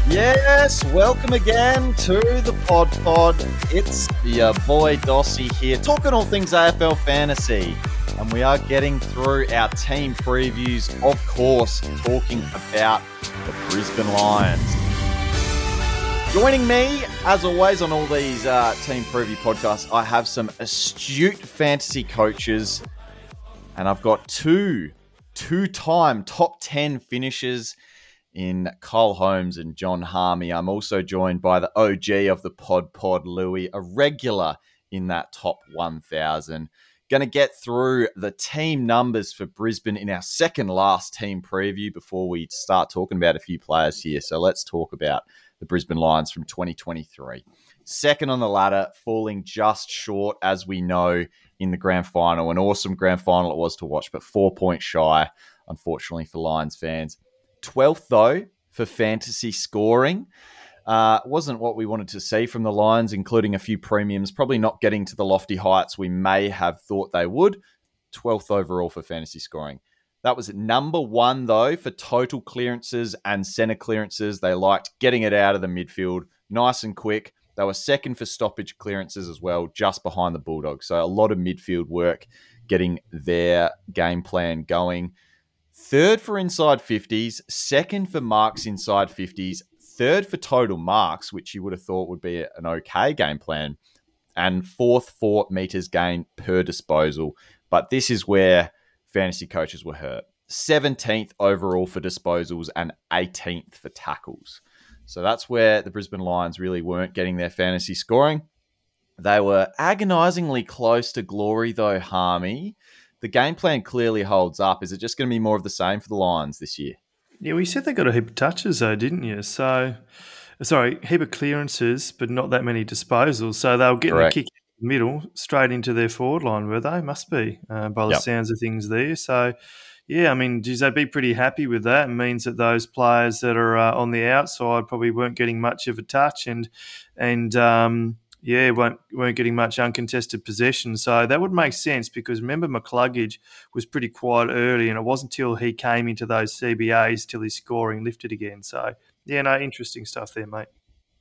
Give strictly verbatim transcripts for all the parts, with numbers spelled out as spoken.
Yes, welcome again to the Pod Pod. It's your boy Dossie here, talking all things A F L fantasy. And we are getting through our team previews, of course, talking about the Brisbane Lions. Joining me, as always, on all these uh, team preview podcasts, I have some astute fantasy coaches. And I've got two two-time top ten finishers in Cole Holmes and John Harmey. I'm also joined by the O G of the Pod Pod, Louis, a regular in that top one thousand. Going to get through the team numbers for Brisbane in our second last team preview before we start talking about a few players here. So let's talk about the Brisbane Lions from twenty twenty-three. Second on the ladder, falling just short, as we know, in the grand final. An awesome grand final it was to watch, but four points shy, unfortunately, for Lions fans. twelfth, though, for fantasy scoring. Uh, wasn't what we wanted to see from the Lions, including a few premiums, probably not getting to the lofty heights we may have thought they would. twelfth overall for fantasy scoring. That was number one, though, for total clearances and centre clearances. They liked getting it out of the midfield nice and quick. They were second for stoppage clearances as well, just behind the Bulldogs. So a lot of midfield work getting their game plan going. Third for inside fifties, second for marks inside fifties, third for total marks, which you would have thought would be an okay game plan, and fourth for meters gained per disposal. But this is where fantasy coaches were hurt. seventeenth overall for disposals and eighteenth for tackles. So that's where the Brisbane Lions really weren't getting their fantasy scoring. They were agonisingly close to glory, though, Harmy. The game plan clearly holds up. Is it just going to be more of the same for the Lions this year? Yeah, well, you said they got a heap of touches, though, didn't you? So, sorry, heap of clearances, but not that many disposals. So they were getting Correct. a kick in the middle straight into their forward line, were they? Must be, uh, by the Yep. sounds of things there. So, yeah, I mean, geez, they'd be pretty happy with that. It means that those players that are uh, on the outside probably weren't getting much of a touch and, and um, yeah, weren't, weren't getting much uncontested possession. So that would make sense because remember McCluggage was pretty quiet early and it wasn't until he came into those C B As till his scoring lifted again. So, yeah, no, interesting stuff there, mate.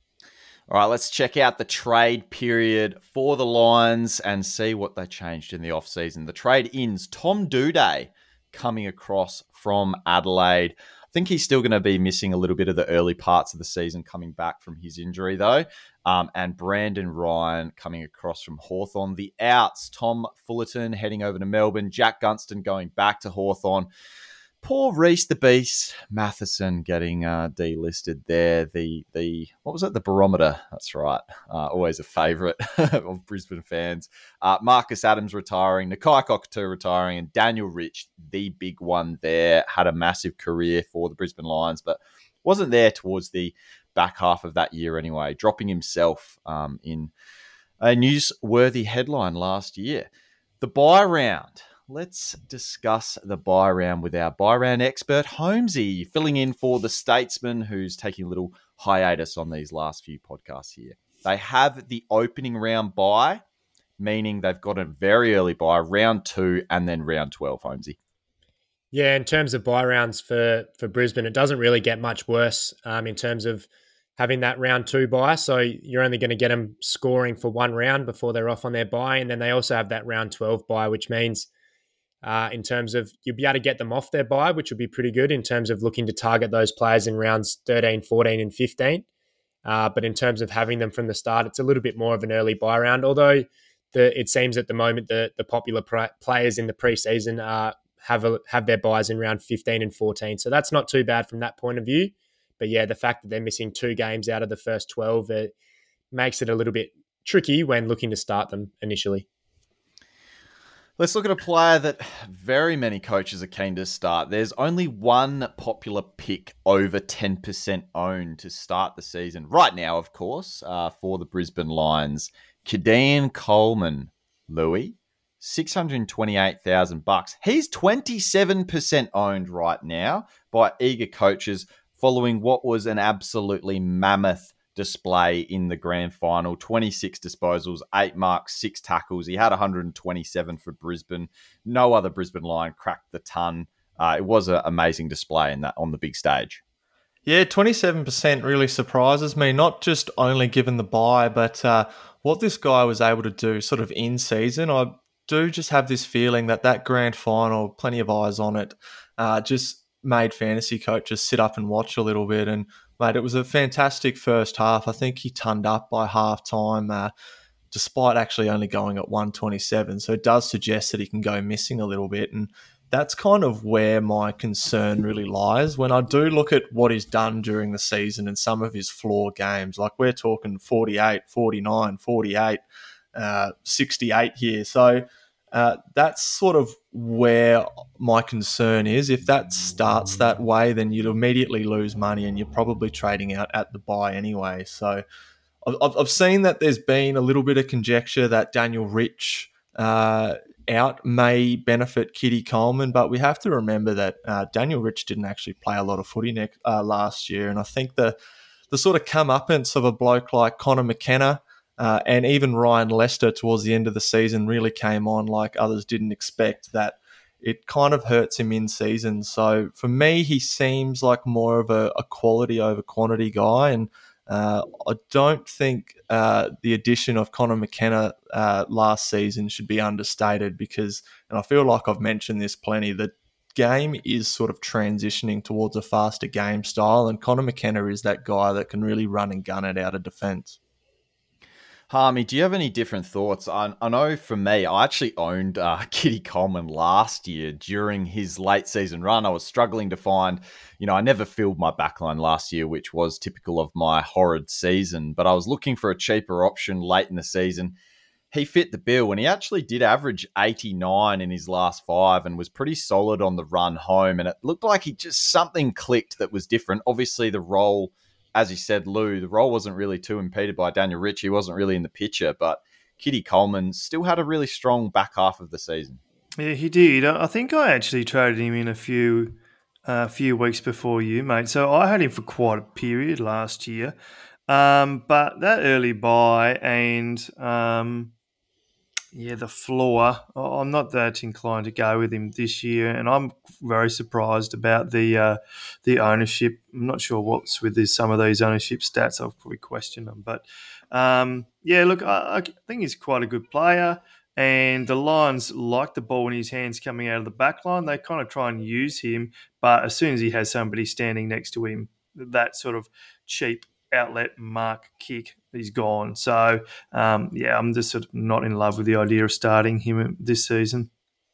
All right, let's check out the trade period for the Lions and see what they changed in the offseason. The trade ins, Tom Doedee coming across from Adelaide. I think he's still going to be missing a little bit of the early parts of the season coming back from his injury, though. Um, and Brandon Ryan coming across from Hawthorn. The outs, Tom Fullerton heading over to Melbourne. Jack Gunston going back to Hawthorn. Poor Reece the Beast Matheson getting uh, delisted there. The, the what was it? The barometer. That's right. Uh, always a favourite of Brisbane fans. Uh, Marcus Adams retiring. Nakai Cockatoo retiring. And Daniel Rich, the big one there, had a massive career for the Brisbane Lions, but wasn't there towards the back half of that year anyway, dropping himself um, in a newsworthy headline last year. The bye round. Let's discuss the bye round with our bye round expert, Holmesy, filling in for the Statesman, who's taking a little hiatus on these last few podcasts here. They have the opening round bye, meaning they've got a very early bye, round two, and then round twelve, Holmesy. Yeah, in terms of bye rounds for, for Brisbane, it doesn't really get much worse um, in terms of having that round two bye. So you're only going to get them scoring for one round before they're off on their bye. And then they also have that round twelve bye, which means uh, in terms of you'll be able to get them off their bye, which would be pretty good in terms of looking to target those players in rounds thirteen, fourteen and fifteen. Uh, but in terms of having them from the start, it's a little bit more of an early bye round, although the, it seems at the moment the, the popular pr- players in the preseason are have a, have their buys in round fifteen and fourteen. So that's not too bad from that point of view. But yeah, the fact that they're missing two games out of the first twelve, it makes it a little bit tricky when looking to start them initially. Let's look at a player that very many coaches are keen to start. There's only one popular pick over ten percent owned to start the season. Right now, of course, uh, for the Brisbane Lions. Kedean Coleman, Louis, six hundred twenty-eight thousand bucks. He's twenty-seven percent owned right now by eager coaches following what was an absolutely mammoth display in the grand final. twenty-six disposals, eight marks, six tackles. He had one hundred twenty-seven for Brisbane. No other Brisbane Lion cracked the ton. Uh, it was an amazing display in that on the big stage. Yeah, twenty-seven percent really surprises me, not just only given the buy, but uh, what this guy was able to do sort of in season. I do just have this feeling that that grand final, plenty of eyes on it, uh, just made fantasy coaches sit up and watch a little bit. And, mate, it was a fantastic first half. I think he turned up by half time, uh, despite actually only going at one twenty-seven. So it does suggest that he can go missing a little bit. And that's kind of where my concern really lies. When I do look at what he's done during the season and some of his floor games, like we're talking forty-eight, forty-nine, forty-eight, uh, sixty-eight here. So uh, that's sort of where my concern is. If that starts that way, then you'd immediately lose money and you're probably trading out at the buy anyway. So I've, I've seen that there's been a little bit of conjecture that Daniel Rich uh, out may benefit Kitty Coleman, but we have to remember that uh, Daniel Rich didn't actually play a lot of footy next, uh, last year, and I think the the sort of comeuppance of a bloke like Connor McKenna uh, and even Ryan Lester towards the end of the season really came on like others didn't expect, that it kind of hurts him in season. So for me, he seems like more of a, a quality over quantity guy, and Uh, I don't think uh, the addition of Connor McKenna uh, last season should be understated because, and I feel like I've mentioned this plenty, the game is sort of transitioning towards a faster game style, and Connor McKenna is that guy that can really run and gun it out of defence. Harmy, do you have any different thoughts? I, I know for me, I actually owned uh, Kitty Coleman last year during his late season run. I was struggling to find, you know, I never filled my backline last year, which was typical of my horrid season, but I was looking for a cheaper option late in the season. He fit the bill, and he actually did average eighty-nine in his last five and was pretty solid on the run home. And it looked like he just something clicked that was different. Obviously, the role, as you said, Lou, the role wasn't really too impeded by Daniel Rich. He wasn't really in the picture, but Kitty Coleman still had a really strong back half of the season. Yeah, he did. I think I actually traded him in a few a uh, few weeks before you, mate. So I had him for quite a period last year. Um, but that early buy and um, yeah, the floor, I'm not that inclined to go with him this year, and I'm very surprised about the uh, the ownership. I'm not sure what's with this, some of these ownership stats. I'll probably question them, but um, yeah, look, I, I think he's quite a good player, and the Lions like the ball in his hands coming out of the back line. They kind of try and use him, but as soon as he has somebody standing next to him, that sort of cheap outlet mark kick, he's gone. So um, yeah, I'm just sort of not in love with the idea of starting him this season.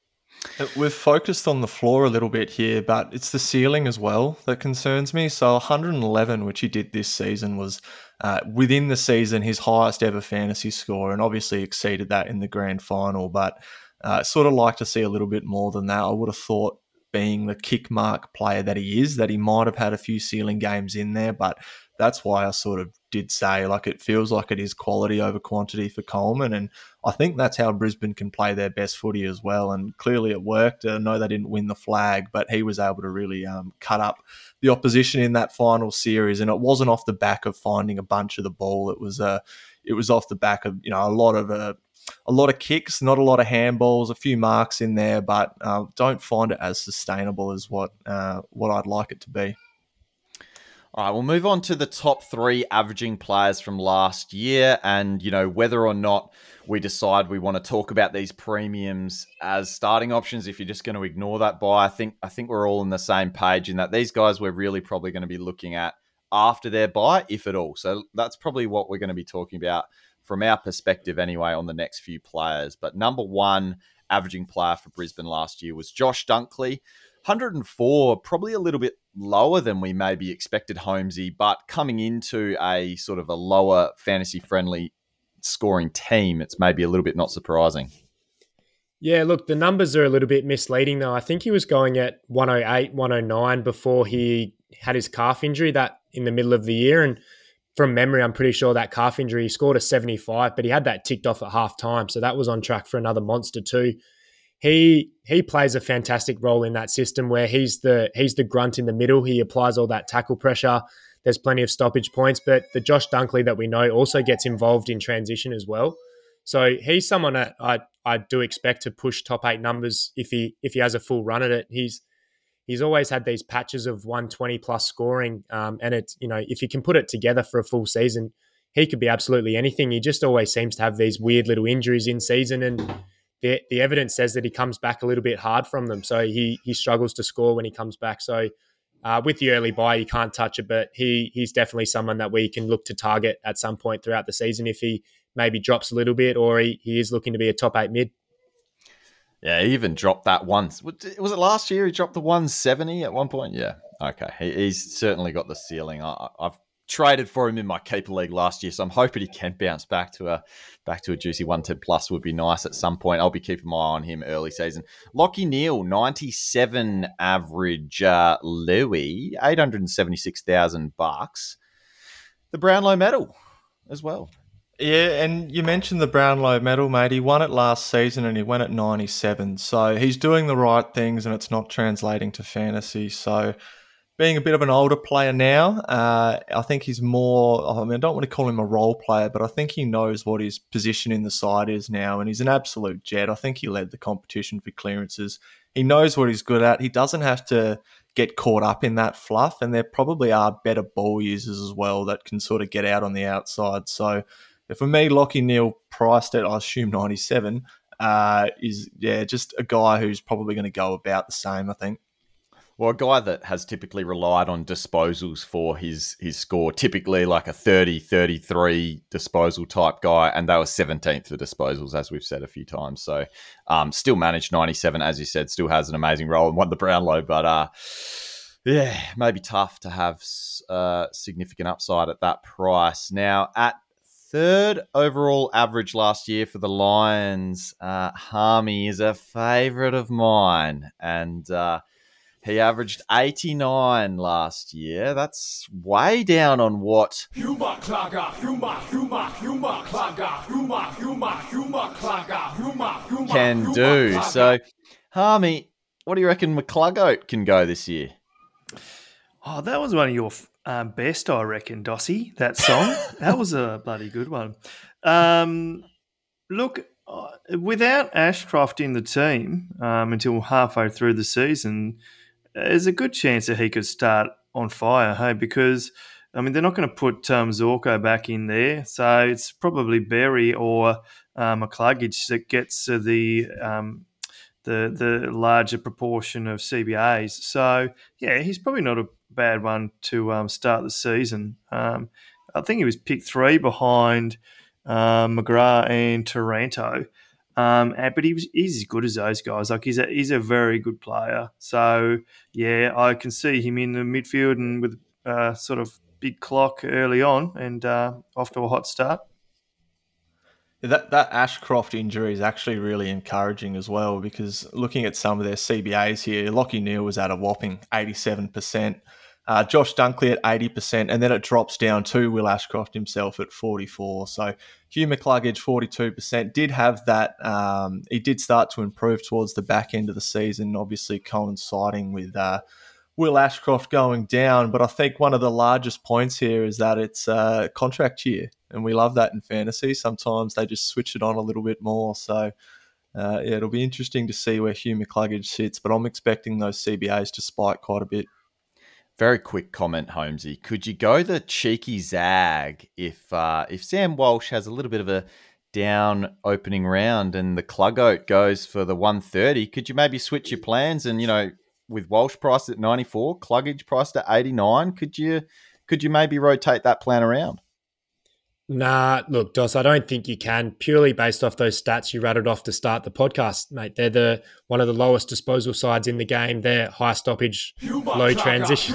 We've focused on the floor a little bit here, but it's the ceiling as well that concerns me. So one hundred eleven, which he did this season, was uh, within the season his highest ever fantasy score, and obviously exceeded that in the grand final. But uh, sort of like to see a little bit more than that. I would have thought, being the kick mark player that he is, that he might have had a few ceiling games in there, but that's why I sort of did say, like, it feels like it is quality over quantity for Coleman, and I think that's how Brisbane can play their best footy as well, and clearly it worked. I know they didn't win the flag, but he was able to really um, cut up the opposition in that final series, and it wasn't off the back of finding a bunch of the ball. It was uh, it was off the back of, you know, a lot of uh, a lot of kicks, not a lot of handballs, a few marks in there, but uh, don't find it as sustainable as what uh, what I'd like it to be. All right, we'll move on to the top three averaging players from last year, and, you know, whether or not we decide we want to talk about these premiums as starting options. If you're just going to ignore that buy, I think I think we're all on the same page in that these guys we're really probably going to be looking at after their buy, if at all. So that's probably what we're going to be talking about from our perspective anyway on the next few players. But number one averaging player for Brisbane last year was Josh Dunkley. one hundred four, probably a little bit lower than we maybe expected, Holmesy, but coming into a sort of a lower fantasy-friendly scoring team, it's maybe a little bit not surprising. Yeah, look, the numbers are a little bit misleading, though. I think he was going at one oh eight, one oh nine before he had his calf injury that in the middle of the year, and from memory, I'm pretty sure that calf injury, he scored a seventy-five, but he had that ticked off at half time, so that was on track for another monster too. He he plays a fantastic role in that system where he's the he's the grunt in the middle. He applies all that tackle pressure. There's plenty of stoppage points, but the Josh Dunkley that we know also gets involved in transition as well. So he's someone that I I do expect to push top eight numbers if he if he has a full run at it. He's he's always had these patches of one twenty plus scoring. Um, and it's, you know, if you can put it together for a full season, he could be absolutely anything. He just always seems to have these weird little injuries in season, and the the evidence says that he comes back a little bit hard from them. So he he struggles to score when he comes back. So uh, with the early buy, you can't touch it, but he he's definitely someone that we can look to target at some point throughout the season if he maybe drops a little bit, or he, he is looking to be a top eight mid. Yeah, he even dropped that once. Was it last year he dropped the one seventy at one point? Yeah. Okay. He, he's certainly got the ceiling. I, I've traded for him in my keeper league last year, so I'm hoping he can bounce back to a back to a juicy one ten plus would be nice at some point. I'll be keeping my eye on him early season. Lachie Neale, ninety-seven average. Uh, Louis, eight hundred seventy-six thousand bucks. The Brownlow medal as well. Yeah, and you mentioned the Brownlow medal, mate. He won it last season and he went at ninety-seven. So he's doing the right things and it's not translating to fantasy. So being a bit of an older player now, uh, I think he's more, I mean, I don't want to call him a role player, but I think he knows what his position in the side is now, and he's an absolute jet. I think he led the competition for clearances. He knows what he's good at. He doesn't have to get caught up in that fluff, and there probably are better ball users as well that can sort of get out on the outside. So for me, Lachie Neale priced at, I assume, ninety-seven, uh, is, yeah, just a guy who's probably going to go about the same, I think. Well, a guy that has typically relied on disposals for his his score, typically like a thirty, thirty-three disposal type guy, and they were seventeenth for disposals, as we've said a few times. So um, still managed ninety-seven, as you said, still has an amazing role and won the Brownlow, but uh, yeah, maybe tough to have uh, significant upside at that price. Now, at third overall average last year for the Lions, uh, Harmy is a favourite of mine, and uh, he averaged eighty-nine last year. That's way down on what can do. So, Harmy, what do you reckon McClugoat can go this year? Oh, that was one of your um, best, I reckon, Dossie, that song. That was a bloody good one. Um, look, uh, without Ashcroft in the team um, until halfway through the season, there's a good chance that he could start on fire, hey, because, I mean, they're not going to put um, Zorko back in there, so it's probably Berry or uh, McCluggage that gets uh, the um, the the larger proportion of C B As. So, yeah, he's probably not a bad one to um, start the season. Um, I think he was picked three behind uh, McGrath and Taranto. Um, but he was, he's as good as those guys. Like he's a he's a very good player. So yeah, I can see him in the midfield and with uh, sort of big clock early on and uh, off to a hot start. That that Ashcroft injury is actually really encouraging as well, because looking at some of their C B As here, Lachie Neale was at a whopping eighty-seven percent. Uh, Josh Dunkley at eighty percent, and then it drops down to Will Ashcroft himself at forty-four. So Hugh McCluggage, forty-two percent, did have that. Um, he did start to improve towards the back end of the season, obviously coinciding with uh, Will Ashcroft going down. But I think one of the largest points here is that it's uh, contract year, and we love that in fantasy. Sometimes they just switch it on a little bit more. So uh, yeah, it'll be interesting to see where Hugh McCluggage sits, but I'm expecting those C B As to spike quite a bit. Very quick comment, Holmesy. Could you go the cheeky zag if uh, if Sam Walsh has a little bit of a down opening round and the Clugoat goes for the one thirty? Could you maybe switch your plans and, you know, with Walsh priced at ninety-four, Cluggage priced at eighty-nine, could you could you maybe rotate that plan around? Nah, look, Dos, I don't think you can, purely based off those stats you rattled off to start the podcast, mate. They're the one of the lowest disposal sides in the game. They're high stoppage, low transition.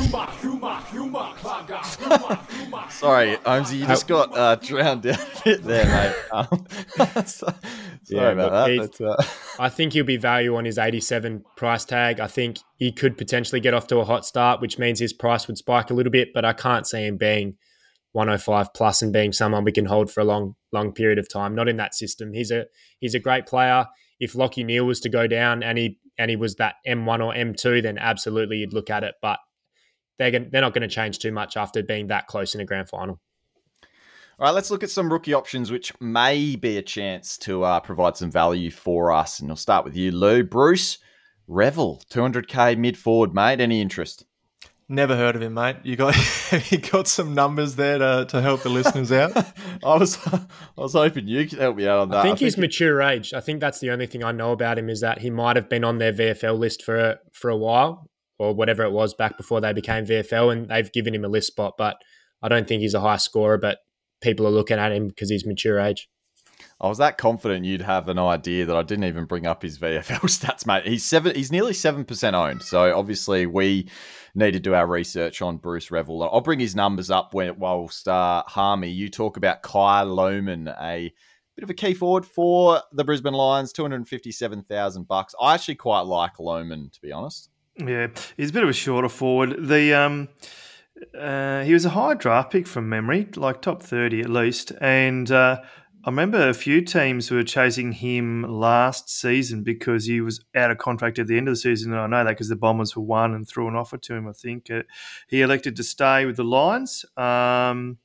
Sorry, Holmesy, you just got uh, drowned out a bit there, mate. Um, sorry yeah, about look, that. But, uh... I think he'll be value on his eighty-seven price tag. I think he could potentially get off to a hot start, which means his price would spike a little bit, but I can't see him being one oh five plus and being someone we can hold for a long, long period of time. Not in that system. He's a he's a great player. If Lachie Neale was to go down and he and he was that M one or M two, then absolutely you'd look at it. But they're gonna, they're not going to change too much after being that close in a grand final. All right, let's look at some rookie options, which may be a chance to uh, provide some value for us. And I'll start with you, Lou. Bruce Revel, two hundred K mid forward, mate. Any interest? Never heard of him, mate. You got you got some numbers there to, to help the listeners out? I was I was hoping you could help me out on that. I think I he's think mature age. I think that's the only thing I know about him is that he might have been on their V F L list for a, for a while or whatever it was back before they became V F L, and they've given him a list spot. But I don't think he's a high scorer, but people are looking at him because he's mature age. I was that confident you'd have an idea that I didn't even bring up his V F L stats, mate. He's seven. He's nearly seven percent owned. So obviously we need to do our research on Bruce Revel. I'll bring his numbers up when, whilst uh, Harmy, you talk about Kai Lohmann, a bit of a key forward for the Brisbane Lions, two hundred fifty-seven thousand bucks. I actually quite like Lohmann, to be honest. Yeah, he's a bit of a shorter forward. The um, uh, he was a high draft pick from memory, like top thirty at least, and uh, I remember a few teams were chasing him last season because he was out of contract at the end of the season. And I know that because the Bombers were one and threw an offer to him, I think. Uh, he elected to stay with the Lions, um,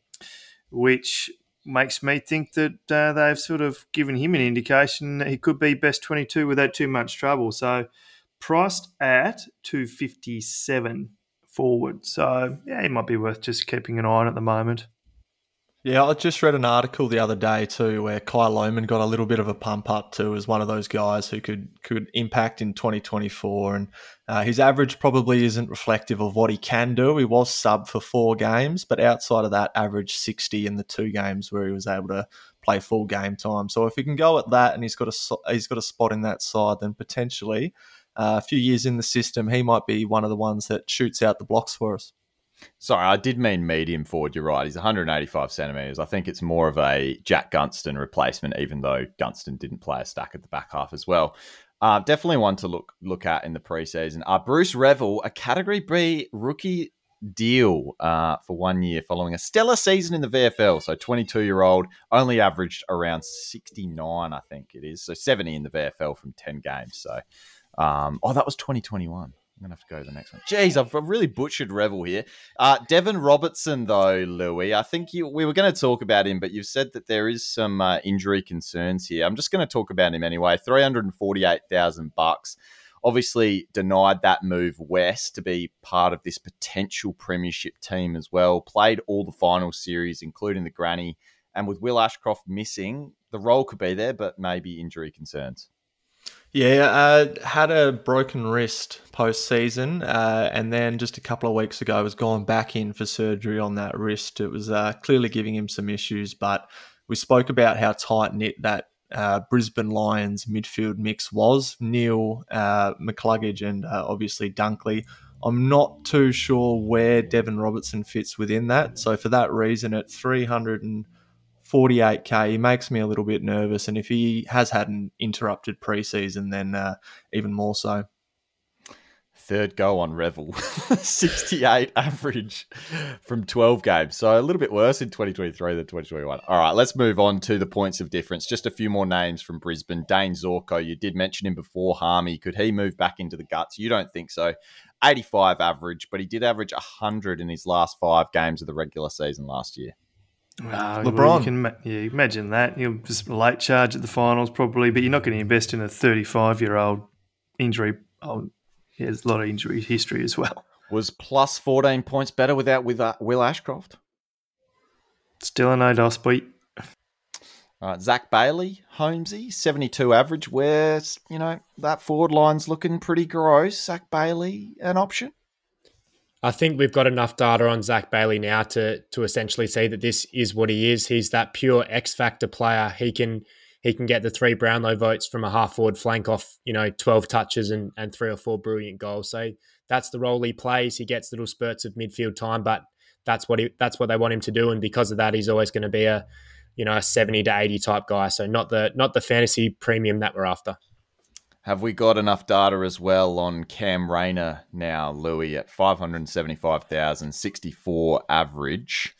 which makes me think that uh, they've sort of given him an indication that he could be best twenty-two without too much trouble. So priced at two fifty-seven forward. So, yeah, he might be worth just keeping an eye on at the moment. Yeah, I just read an article the other day too where Kai Lohmann got a little bit of a pump up too as one of those guys who could could impact in twenty twenty-four, and uh, his average probably isn't reflective of what he can do. He was sub for four games, but outside of that, averaged sixty in the two games where he was able to play full game time. So if he can go at that and he's got a he's got a spot in that side, then potentially uh, a few years in the system, he might be one of the ones that shoots out the blocks for us. Sorry, I did mean medium forward. You're right. He's one hundred eighty-five centimetres. I think it's more of a Jack Gunston replacement, even though Gunston didn't play a stack at the back half as well. Uh, definitely one to look look at in the preseason. Uh, Bruce Revel, a Category B rookie deal uh, for one year following a stellar season in the V F L. So twenty-two-year-old, only averaged around sixty-nine, I think it is. So seventy in the V F L from ten games. So, um, oh, that was twenty twenty-one. I'm going to have to go to the next one. Jeez, I've really butchered Revel here. Uh, Devon Robertson, though, Louis, I think you, we were going to talk about him, but you've said that there is some uh, injury concerns here. I'm just going to talk about him anyway. three hundred forty-eight thousand bucks. Obviously denied that move west to be part of this potential premiership team as well. Played all the final series, including the granny. And with Will Ashcroft missing, the role could be there, but maybe injury concerns. Yeah, uh, had a broken wrist post-season, uh, and then just a couple of weeks ago was gone back in for surgery on that wrist. It was uh, clearly giving him some issues, but we spoke about how tight-knit that uh, Brisbane Lions midfield mix was. Neil, uh, McCluggage, and uh, obviously Dunkley. I'm not too sure where Devon Robertson fits within that, so for that reason, at three hundred forty-eight K, he makes me a little bit nervous, and if he has had an interrupted preseason, then uh, even more so. Third go on Revel, sixty-eight average from twelve games. So a little bit worse in twenty twenty-three than twenty twenty-one. All right, let's move on to the points of difference. Just a few more names from Brisbane. Dane Zorko, you did mention him before, Harmy. Could he move back into the guts? You don't think so. eighty-five average, but he did average one hundred in his last five games of the regular season last year. Wow, LeBron. well, you can yeah, imagine that. He'll just late charge at the finals probably, but you're not going to invest in a thirty-five-year-old injury. Oh, he has a lot of injury history as well. Was plus fourteen points better without with uh, Will Ashcroft? Still a no dos beat. All right, Zach Bailey, Holmesy, seventy-two average, where, you know, that forward line's looking pretty gross. Zach Bailey, an option? I think we've got enough data on Zach Bailey now to to essentially see that this is what he is. He's that pure X factor player. He can he can get the three Brownlow votes from a half forward flank off, you know, twelve touches and, and three or four brilliant goals. So that's the role he plays. He gets little spurts of midfield time, but that's what he that's what they want him to do. And because of that, he's always going to be a you know a seventy to eighty type guy. So not the not the fantasy premium that we're after. Have we got enough data as well on Cam Rayner now, Louis, at five hundred seventy-five thousand, sixty-four average?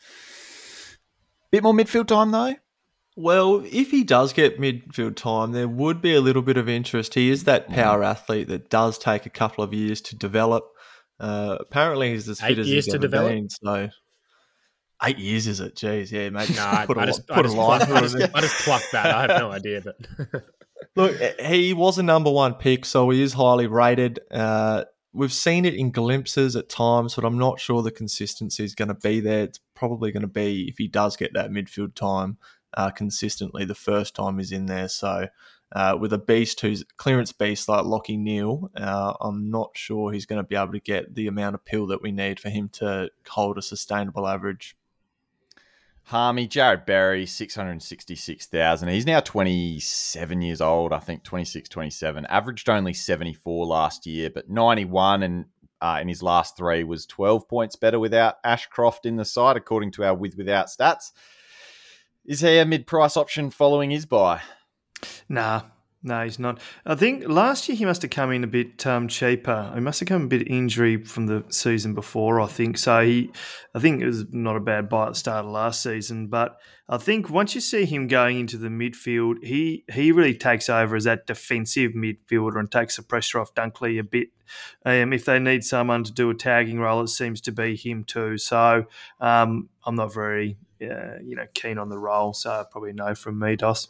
Bit more midfield time, though? Well, if he does get midfield time, there would be a little bit of interest. He is that power mm. athlete that does take a couple of years to develop. Uh, apparently, he's as fit Eight as years he's to ever develop? been. So, eight years is it? Jeez, yeah, mate. No, I, put I a, just, put I a just, line plucked, I through just, it. I just plucked that. I have no idea, but Look, he was a number one pick, so he is highly rated. Uh, we've seen it in glimpses at times, but I'm not sure the consistency is going to be there. It's probably going to be, if he does get that midfield time uh, consistently, the first time he's in there. So uh, with a beast who's clearance beast like Lachie Neale, uh, I'm not sure he's going to be able to get the amount of pill that we need for him to hold a sustainable average. Harmy, Jared Berry, six hundred sixty-six thousand. He's now twenty-seven years old, I think, twenty-six, twenty-seven. Averaged only seventy-four last year, but ninety-one, and uh, in his last three was twelve points better without Ashcroft in the side, according to our with-without stats. Is he a mid-price option following his buy? Nah. No, he's not. I think last year he must have come in a bit um, cheaper. He must have come a bit injury from the season before, I think. So he, I think it was not a bad buy at the start of last season. But I think once you see him going into the midfield, he he really takes over as that defensive midfielder and takes the pressure off Dunkley a bit. Um, if they need someone to do a tagging role, it seems to be him too. So um, I'm not very uh, you know keen on the role. So probably no from me, Dos.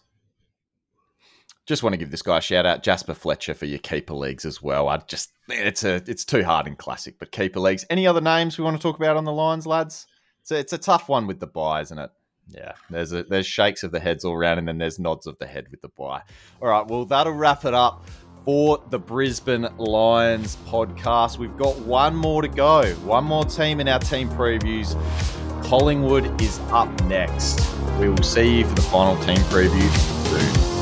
Just want to give this guy a shout out, Jasper Fletcher, for your keeper leagues as well. I just it's a it's too hard in classic, but keeper leagues. Any other names we want to talk about on the lines, lads? It's a, it's a tough one with the buy, isn't it? Yeah, there's a, there's shakes of the heads all around, and then there's nods of the head with the buy. All right, well that'll wrap it up for the Brisbane Lions podcast. We've got one more to go, one more team in our team previews. Collingwood is up next. We will see you for the final team preview soon.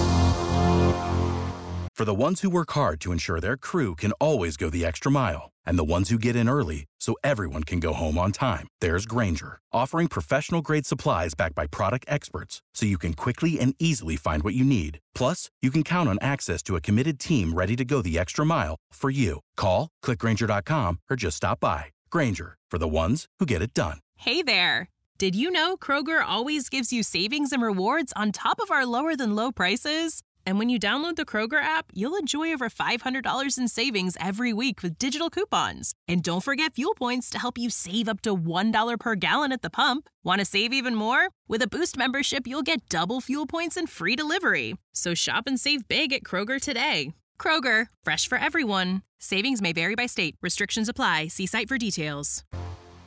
For the ones who work hard to ensure their crew can always go the extra mile, and the ones who get in early so everyone can go home on time, there's Grainger, offering professional-grade supplies backed by product experts so you can quickly and easily find what you need. Plus, you can count on access to a committed team ready to go the extra mile for you. Call, click Grainger dot com, or just stop by. Grainger, for the ones who get it done. Hey there! Did you know Kroger always gives you savings and rewards on top of our lower-than-low prices? And when you download the Kroger app, you'll enjoy over five hundred dollars in savings every week with digital coupons. And don't forget fuel points to help you save up to one dollar per gallon at the pump. Want to save even more? With a Boost membership, you'll get double fuel points and free delivery. So shop and save big at Kroger today. Kroger, fresh for everyone. Savings may vary by state. Restrictions apply. See site for details.